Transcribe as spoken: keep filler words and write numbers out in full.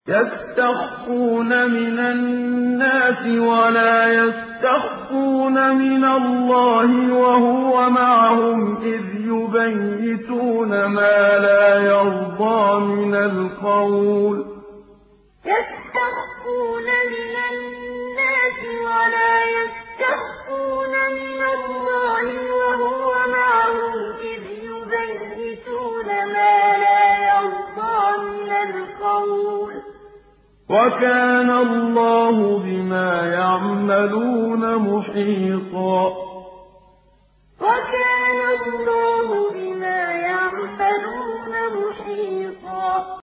يَسْتَخْفُونَ مِنَ النَّاسِ وَلَا يَسْتَخْفُونَ مِنَ اللَّهِ وَهُوَ مَعَهُمْ إِذْ يُبَيِّتُونَ مَا لَا يَرْضَىٰ مِنَ الْقَوْلِ ۚ يَسْتَخْفُونَ مِنَ النَّاسِ وَلَا يَسْتَخْفُونَ مِنَ اللَّهِ وَهُوَ مَعَهُمْ إِذْ يُبَيِّتُونَ مَا لَا يَرْضَىٰ مِنَ الْقَوْلِ ۚ وَكَانَ اللَّهُ بِمَا يَعْمَلُونَ مُحِيطًا وَكَانَ اللَّهُ بِمَا يَعْمَلُونَ مُحِيطًا